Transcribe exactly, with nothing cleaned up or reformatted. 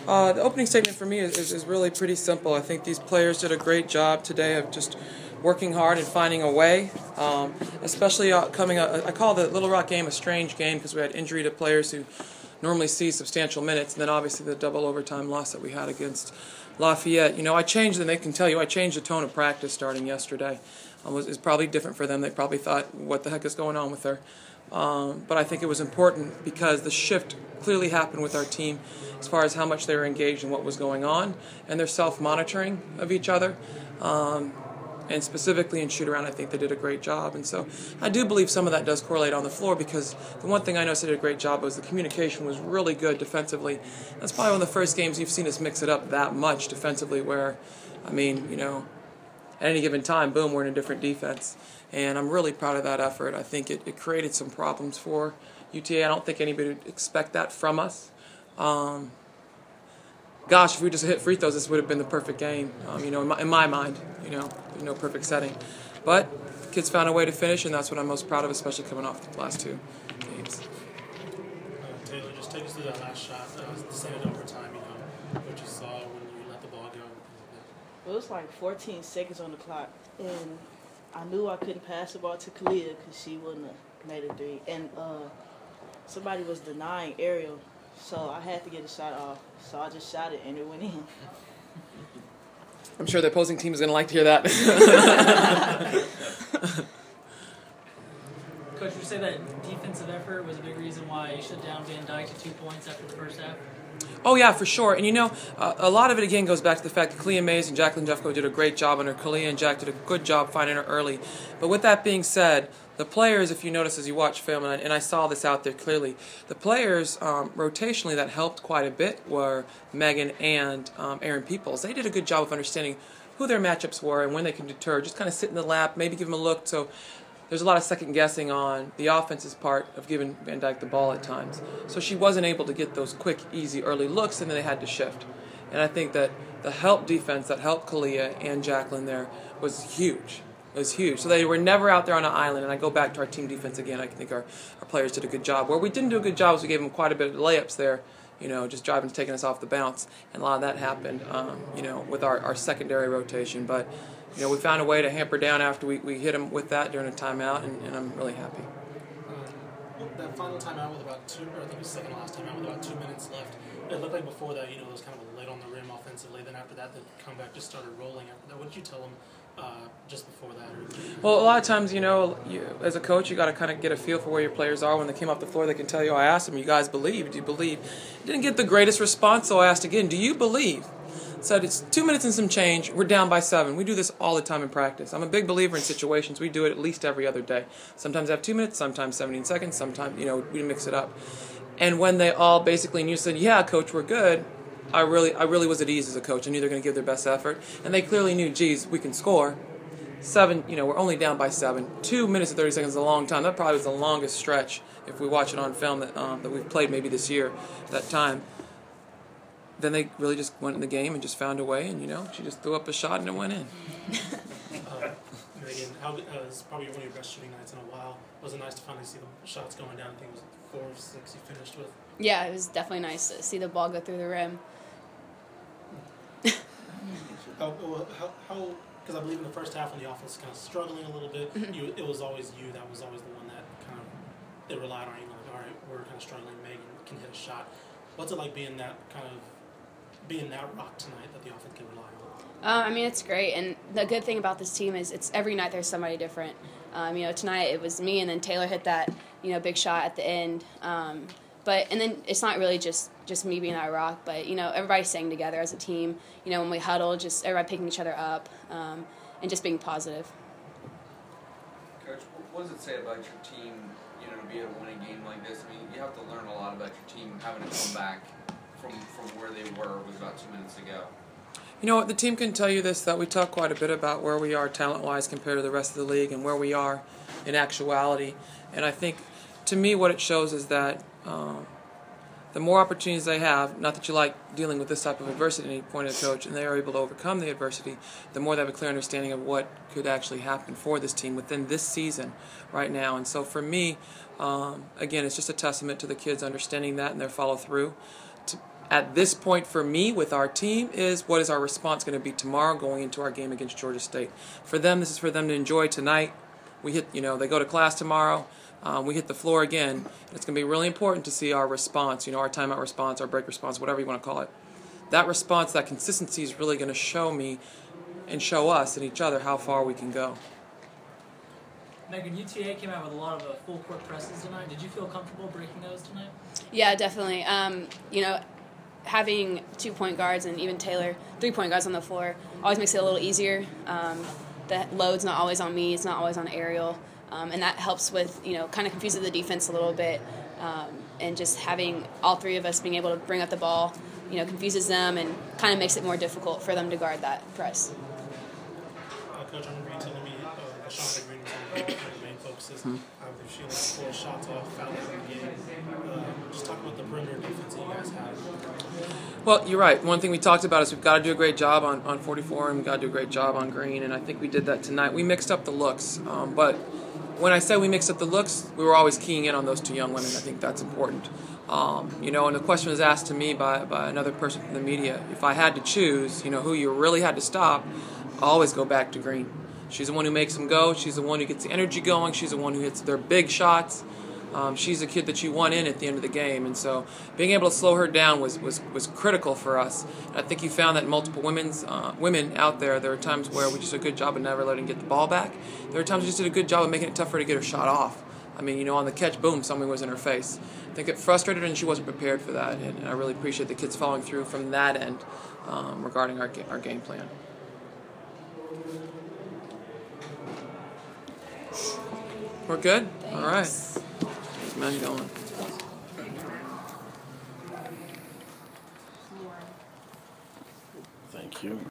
Uh, the opening statement for me is, is, is really pretty simple. I think these players did a great job today of just working hard and finding a way, um, especially uh, coming up. I call the Little Rock game a strange game because we had injury to players who normally see substantial minutes, and then obviously the double overtime loss that we had against Lafayette. You know, I changed, and they can tell you, I changed the tone of practice starting yesterday. Um, it was, it was probably different for them. They probably thought, what the heck is going on with her? Um, but I think it was important because the shift clearly happened with our team as far as how much they were engaged in what was going on and their self-monitoring of each other. Um, and specifically in shoot-around, I think they did a great job. And so I do believe some of that does correlate on the floor because the one thing I noticed they did a great job was the communication was really good defensively. That's probably one of the first games you've seen us mix it up that much defensively where, I mean, you know, at any given time, boom, we're in a different defense. And I'm really proud of that effort. I think it, it created some problems for U T A. I don't think anybody would expect that from us. Um, gosh, if we just hit free throws, this would have been the perfect game, um, you know, in my, in my mind. You know, there's no perfect setting. But kids found a way to finish, and that's what I'm most proud of, especially coming off the last two games. Uh, Taylor, just take us through that last shot, uh, to send it overtime, you know, what you saw when you let the ball go. Well, it was like fourteen seconds on the clock, and I knew I couldn't pass the ball to Kalia because she wouldn't have made a three. And uh, somebody was denying Ariel, so I had to get a shot off. So I just shot it, and it went in. I'm sure the opposing team is going to like to hear that. Coach, would you say that defensive effort was a big reason why you shut down Van Dyke to two points after the first half? Oh, yeah, for sure. And, you know, uh, a lot of it, again, goes back to the fact that Kalia Mays and Jacqueline Jeffco did a great job on her. Kalia and Jack did a good job finding her early. But with that being said, the players, if you notice as you watch film, and I, and I saw this out there clearly, the players um, rotationally that helped quite a bit were Megan and um, Aaron Peoples. They did a good job of understanding who their matchups were and when they can deter. Just kind of sit in the lap, maybe give them a look. So there's a lot of second guessing on the offense's part of giving Van Dyke the ball at times. So she wasn't able to get those quick, easy, early looks, and then they had to shift. And I think that the help defense that helped Kalia and Jacqueline there was huge. It was huge. So they were never out there on an island. And I go back to our team defense again. I think our, our players did a good job. Where we didn't do a good job is we gave them quite a bit of layups there, you know, just driving, taking us off the bounce. And a lot of that happened, um, you know, with our, our secondary rotation. But you know, we found a way to hamper down after we, we hit them with that during a timeout, and, and I'm really happy. Um, that final timeout with about two, or I think it was second to last timeout with about two minutes left, it looked like before that, you know, it was kind of a late on the rim offensively. Then after that, the comeback just started rolling. After that, what did you tell them uh, just before that? Well, a lot of times, you know, you, as a coach, you got to kind of get a feel for where your players are. When they came off the floor, they can tell you, I asked them, you guys believe? Do you believe? Didn't get the greatest response, so I asked again, do you believe? Said it's two minutes and some change. We're down by seven. We do this all the time in practice. I'm a big believer in situations. We do it at least every other day. Sometimes I have two minutes, sometimes seventeen seconds, sometimes, you know, we mix it up. And when they all basically knew, said, yeah, coach, we're good, I really I really was at ease as a coach. I knew they were going to give their best effort. And they clearly knew, geez, we can score. Seven, you know, we're only down by seven. Two minutes and thirty seconds is a long time. That probably was the longest stretch, if we watch it on film, that, um, that we've played maybe this year, that time. Then they really just went in the game and just found a way, and, you know, she just threw up a shot and it went in. uh, Megan, how, uh, it's probably one of your best shooting nights in a while. Was it nice to finally see the shots going down? I think it was four or six you finished with. Yeah, it was definitely nice to see the ball go through the rim. how, how, how, because I believe in the first half when the offense was kind of struggling a little bit, you, it was always you that was always the one that kind of, they relied on you, like, all right, we're kind of struggling, Megan can hit a shot. What's it like being that kind of, being that rock tonight that the offense can rely on? Uh, I mean, it's great, and the good thing about this team is it's every night there's somebody different. Um, you know, tonight it was me, and then Taylor hit that, you know, big shot at the end. Um, but and then it's not really just, just me being that rock, but you know, everybody's staying together as a team. You know, when we huddle, just everybody picking each other up, um, and just being positive. Coach, what does it say about your team, you know, to be able to win a game like this? I mean, you have to learn a lot about your team having to come back from from where they were was about two minutes ago. You know what, the team can tell you this, that we talk quite a bit about where we are talent-wise compared to the rest of the league and where we are in actuality. And I think, to me, what it shows is that um, the more opportunities they have, not that you like dealing with this type of adversity at any point as a coach, and they are able to overcome the adversity, the more they have a clear understanding of what could actually happen for this team within this season right now. And so for me, um, again, it's just a testament to the kids understanding that and their follow-through. To, at this point for me with our team is what is our response going to be tomorrow going into our game against Georgia State. For them, this is for them to enjoy tonight. We hit, you know, they go to class tomorrow. Um, we hit the floor again. It's going to be really important to see our response, you know, our timeout response, our break response, whatever you want to call it. That response, that consistency is really going to show me and show us and each other how far we can go. Megan, U T A came out with a lot of uh, full court presses tonight. Did you feel comfortable breaking those tonight? Yeah, definitely. Um, you know, having two point guards and even Taylor, three point guards on the floor always makes it a little easier. Um, the load's not always on me. It's not always on Ariel. Um, and that helps with, you know, kind of confuses the defense a little bit. Um, and just having all three of us being able to bring up the ball, you know, confuses them and kind of makes it more difficult for them to guard that press. Uh, Coach, I remember you telling me uh, Shonda Green was on the ball, one of the main focuses. Hmm. I believe she only four shots off, fouled in the game. Uh, just talk about the perimeter defense that you guys have. Well, you're right. One thing we talked about is we've got to do a great job on, on forty-four, and we've got to do a great job on Green, and I think we did that tonight. We mixed up the looks, um, but when I say we mixed up the looks, we were always keying in on those two young women. I think that's important. Um, you know, and the question was asked to me by, by another person from the media. If I had to choose, you know, who you really had to stop, I always go back to Green. She's the one who makes them go. She's the one who gets the energy going. She's the one who hits their big shots. Um, she's a kid that you want in at the end of the game. And so being able to slow her down was, was, was critical for us. And I think you found that in multiple women's, uh, women out there. There were times where we just did a good job of never letting her get the ball back. There were times we just did a good job of making it tougher to get her shot off. I mean, you know, on the catch, boom, something was in her face. I think it frustrated her, and she wasn't prepared for that. And, and I really appreciate the kids following through from that end um, regarding our, our game plan. We're good? Thanks. All right. Keep men going. Thank you.